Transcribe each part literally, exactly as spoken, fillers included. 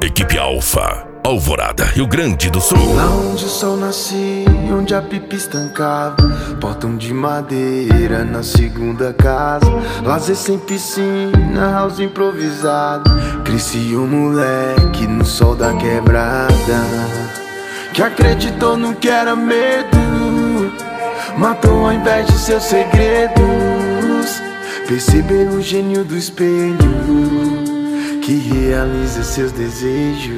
Equipe Alfa, Alvorada, Rio Grande do Sul. Lá onde o sol nascia, onde a pipa estancava, portão de madeira na segunda casa. Lazer sem piscina, house improvisado. Cresci um moleque no sol da quebrada, que acreditou no que era medo, matou ao invés de seus segredos. Percebeu o gênio do espelho, que realiza seus desejos.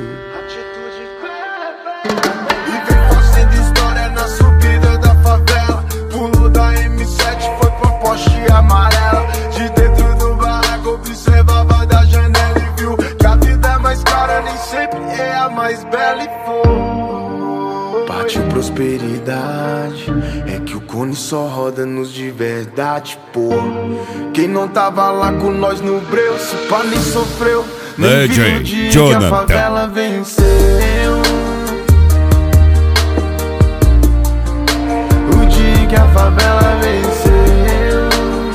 E vem fazendo história na subida da favela. Pulou da M sete, foi pra Porsche amarela. De dentro do barraco observava da janela e viu que a vida é mais cara, nem sempre é a mais bela. E foi, partiu prosperidade, é que o cone só roda nos de verdade, pô. Quem não tava lá com nós no breu, se pá nem sofreu, nem viu o dia que a favela venceu. O dia que a favela venceu.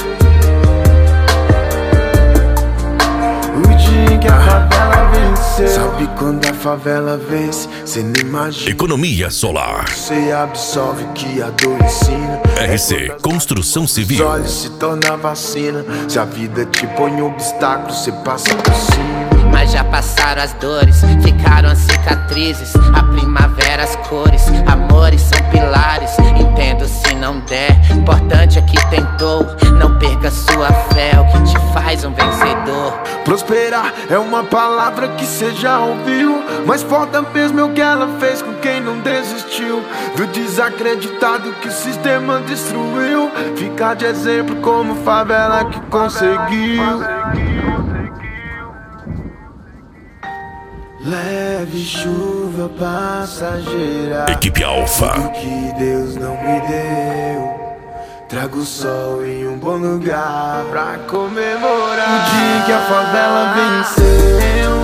O dia que a favela venceu. Sabe quando a favela vence, cê nem imagina. Economia solar. Cê absorve o que a dor ensina. R C Construção Civil. Os olhos se torna vacina. Se a vida te põe em obstáculo, cê passa por cima. Mas já passaram as dores, ficaram as cicatrizes. A primavera, as cores, amores são pilares. Entendo se não der, importante é que tentou. Não perca sua fé, é o que te faz um vencedor. Prosperar é uma palavra que cê já ouviu, mas foda mesmo é o que ela fez com quem não desistiu. Do desacreditado que o sistema destruiu, ficar de exemplo como favela que conseguiu. Leve chuva passageira, Equipe Alfa. tudo que Deus não me deu. Trago o sol em um bom lugar pra comemorar o dia que a favela venceu.